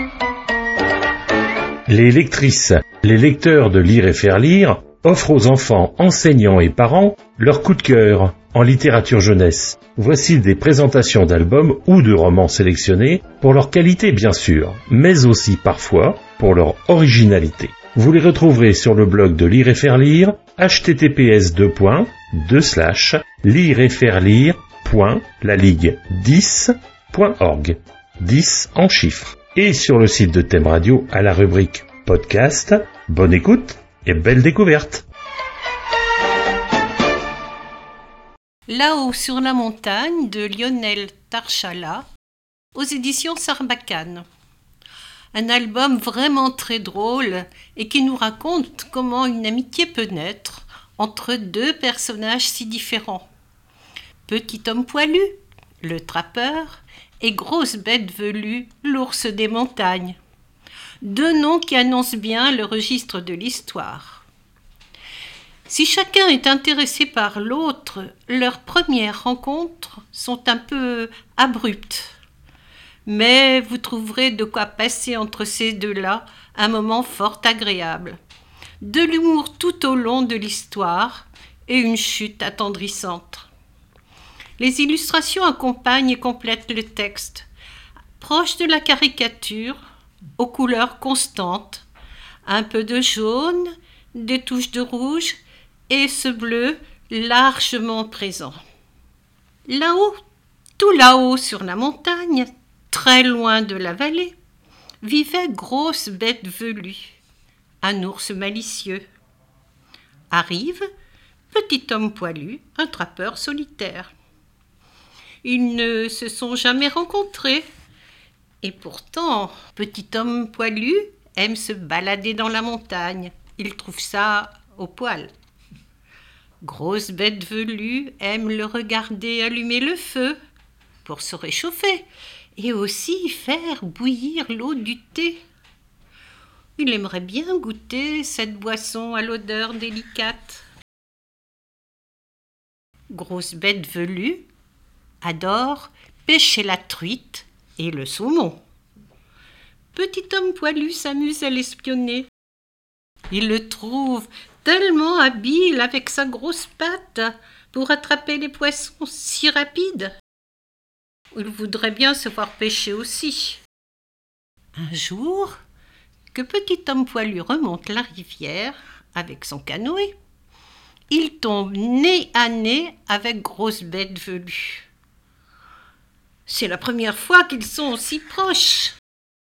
Les lectrices, les lecteurs de Lire et faire lire offrent aux enfants, enseignants et parents leur coup de cœur en littérature jeunesse. Voici des présentations d'albums ou de romans sélectionnés pour leur qualité bien sûr, mais aussi parfois pour leur originalité. Vous les retrouverez sur le blog de Lire et faire lire, https://lireetfairelire.laligue10.org, 10 en chiffres. Et sur le site de Thème Radio à la rubrique podcast. Bonne écoute et belle découverte. Là-haut sur la montagne de Lionel Tarchala aux éditions Sarbacane. Un album vraiment très drôle et qui nous raconte comment une amitié peut naître entre deux personnages si différents. Petit homme poilu, le trappeur, et grosse bête velue, l'ours des montagnes. Deux noms qui annoncent bien le registre de l'histoire. Si chacun est intéressé par l'autre, leurs premières rencontres sont un peu abruptes. Mais vous trouverez de quoi passer entre ces deux-là un moment fort agréable. De l'humour tout au long de l'histoire et une chute attendrissante. Les illustrations accompagnent et complètent le texte, proche de la caricature, aux couleurs constantes, un peu de jaune, des touches de rouge et ce bleu largement présent. Là-haut, tout là-haut sur la montagne, très loin de la vallée, vivait grosse bête velue, un ours malicieux. Arrive petit homme poilu, un trappeur solitaire. Ils ne se sont jamais rencontrés. Et pourtant, petit homme poilu aime se balader dans la montagne. Il trouve ça au poil. Grosse bête velue aime le regarder allumer le feu pour se réchauffer et aussi faire bouillir l'eau du thé. Il aimerait bien goûter cette boisson à l'odeur délicate. Grosse bête velue adore pêcher la truite et le saumon. Petit homme poilu s'amuse à l'espionner. Il le trouve tellement habile avec sa grosse patte pour attraper les poissons si rapides. Il voudrait bien se voir pêcher aussi. Un jour, que petit homme poilu remonte la rivière avec son canoë, il tombe nez à nez avec grosse bête velue. C'est la première fois qu'ils sont aussi proches.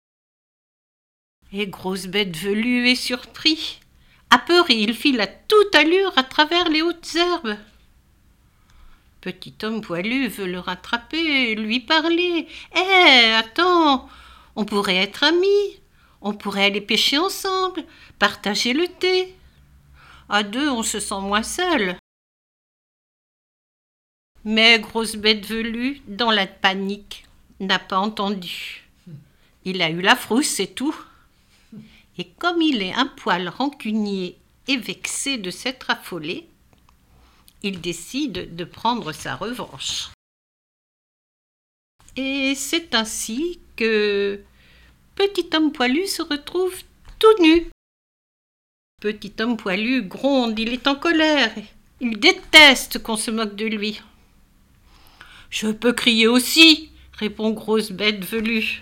Et grosse bête velue est surpris. Apeuré, il file à toute allure à travers les hautes herbes. Petit homme poilu veut le rattraper et lui parler. « Hé, attends, on pourrait être amis, on pourrait aller pêcher ensemble, partager le thé. À deux, on se sent moins seul. » Mais grosse bête velue, dans la panique, n'a pas entendu. Il a eu la frousse, c'est tout. Et comme il est un poil rancunier et vexé de s'être affolé, il décide de prendre sa revanche. Et c'est ainsi que petit homme poilu se retrouve tout nu. Petit homme poilu gronde, il est en colère, il déteste qu'on se moque de lui. « Je peux crier aussi !» répond grosse bête velue.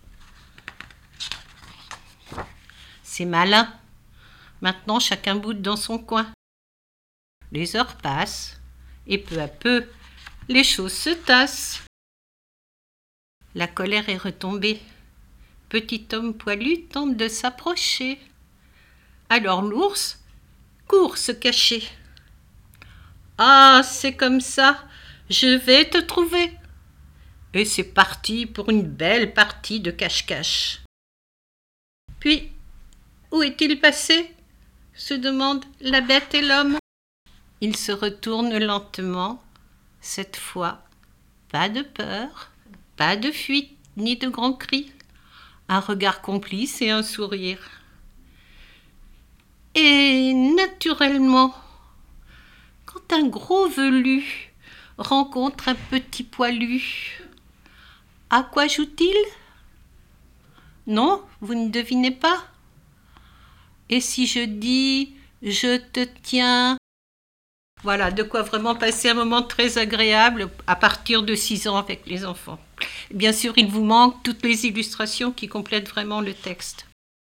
C'est malin. Maintenant, chacun boude dans son coin. Les heures passent, et peu à peu, les choses se tassent. La colère est retombée. Petit homme poilu tente de s'approcher. Alors l'ours court se cacher. « Ah, c'est comme ça, je vais te trouver !» Et c'est parti pour une belle partie de cache-cache. Puis, où est-il passé ? Se demandent la bête et l'homme. Ils se retournent lentement. Cette fois, pas de peur, pas de fuite, ni de grands cris. Un regard complice et un sourire. Et naturellement, quand un gros velu rencontre un petit poilu, à quoi joue-t-il ? Non, vous ne devinez pas? Et si je dis « je te tiens », voilà, de quoi vraiment passer un moment très agréable à partir de 6 ans avec les enfants. Bien sûr, il vous manque toutes les illustrations qui complètent vraiment le texte.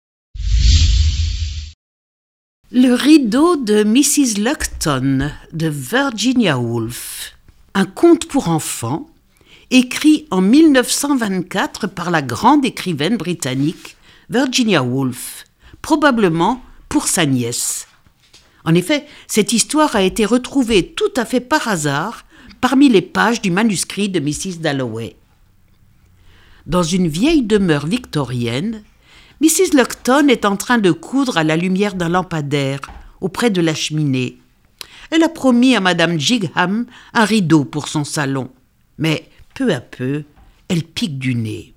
Le rideau de Mrs. Luckton de Virginia Woolf, un conte pour enfants écrit en 1924 par la grande écrivaine britannique Virginia Woolf, probablement pour sa nièce. En effet, cette histoire a été retrouvée tout à fait par hasard parmi les pages du manuscrit de Mrs. Dalloway. Dans une vieille demeure victorienne, Mrs. Luckton est en train de coudre à la lumière d'un lampadaire auprès de la cheminée. Elle a promis à Madame Jigham un rideau pour son salon, mais peu à peu, elle pique du nez.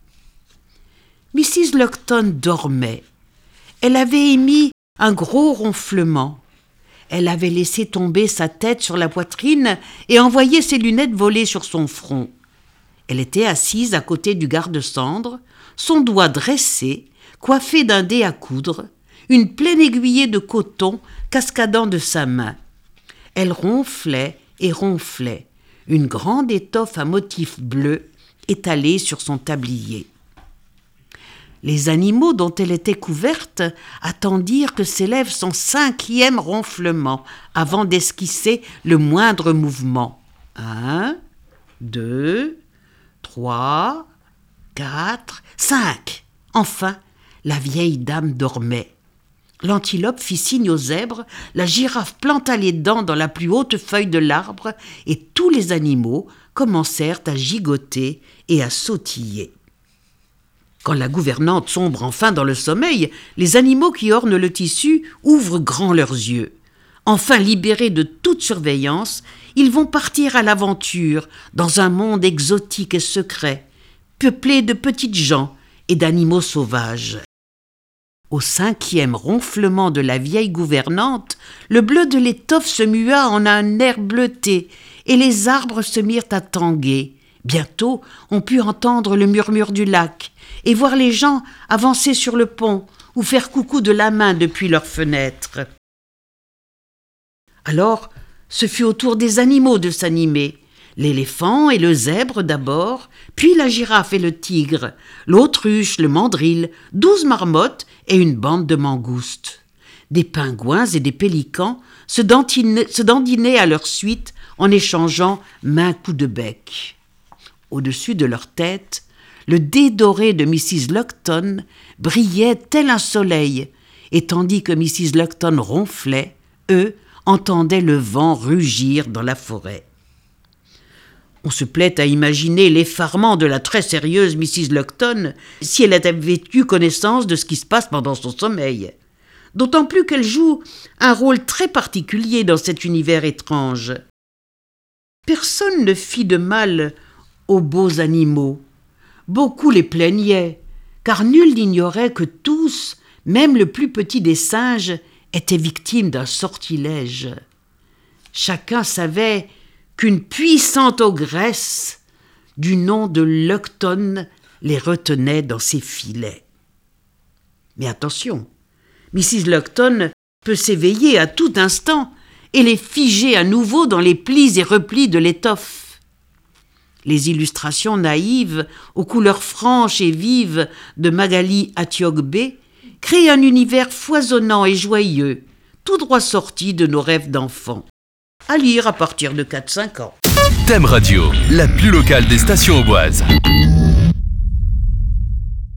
Mrs. Luckton dormait. Elle avait émis un gros ronflement. Elle avait laissé tomber sa tête sur la poitrine et envoyé ses lunettes voler sur son front. Elle était assise à côté du garde-cendre, son doigt dressé, coiffé d'un dé à coudre, une pleine aiguillée de coton cascadant de sa main. Elle ronflait et ronflait, une grande étoffe à motif bleu étalée sur son tablier. Les animaux dont elle était couverte attendirent que s'élève son 5e ronflement avant d'esquisser le moindre mouvement. 1, 2, 3, 4, 5. Enfin, la vieille dame dormait. L'antilope fit signe au zèbre, la girafe planta les dents dans la plus haute feuille de l'arbre et tous les animaux commencèrent à gigoter et à sautiller. Quand la gouvernante sombre enfin dans le sommeil, les animaux qui ornent le tissu ouvrent grand leurs yeux. Enfin libérés de toute surveillance, ils vont partir à l'aventure dans un monde exotique et secret, peuplé de petites gens et d'animaux sauvages. Au 5e ronflement de la vieille gouvernante, le bleu de l'étoffe se mua en un air bleuté et les arbres se mirent à tanguer. Bientôt, on put entendre le murmure du lac et voir les gens avancer sur le pont ou faire coucou de la main depuis leurs fenêtres. Alors, ce fut au tour des animaux de s'animer. L'éléphant et le zèbre d'abord, puis la girafe et le tigre, l'autruche, le mandril, 12 marmottes et une bande de mangoustes. Des pingouins et des pélicans se dandinaient à leur suite en échangeant maints coups de bec. Au-dessus de leur tête, le dé doré de Mrs. Luckton brillait tel un soleil, et tandis que Mrs. Luckton ronflait, eux entendaient le vent rugir dans la forêt. On se plaît à imaginer l'effarement de la très sérieuse Mrs. Luckton si elle avait eu connaissance de ce qui se passe pendant son sommeil. D'autant plus qu'elle joue un rôle très particulier dans cet univers étrange. Personne ne fit de mal aux beaux animaux. Beaucoup les plaignaient, car nul n'ignorait que tous, même le plus petit des singes, étaient victimes d'un sortilège. Chacun savait qu'une puissante ogresse du nom de Luckton les retenait dans ses filets. Mais attention, Mrs. Luckton peut s'éveiller à tout instant et les figer à nouveau dans les plis et replis de l'étoffe. Les illustrations naïves, aux couleurs franches et vives de Magali Atiogbe créent un univers foisonnant et joyeux, tout droit sorti de nos rêves d'enfants. À lire à partir de 4-5 ans. Thème Radio, la plus locale des stations auboises.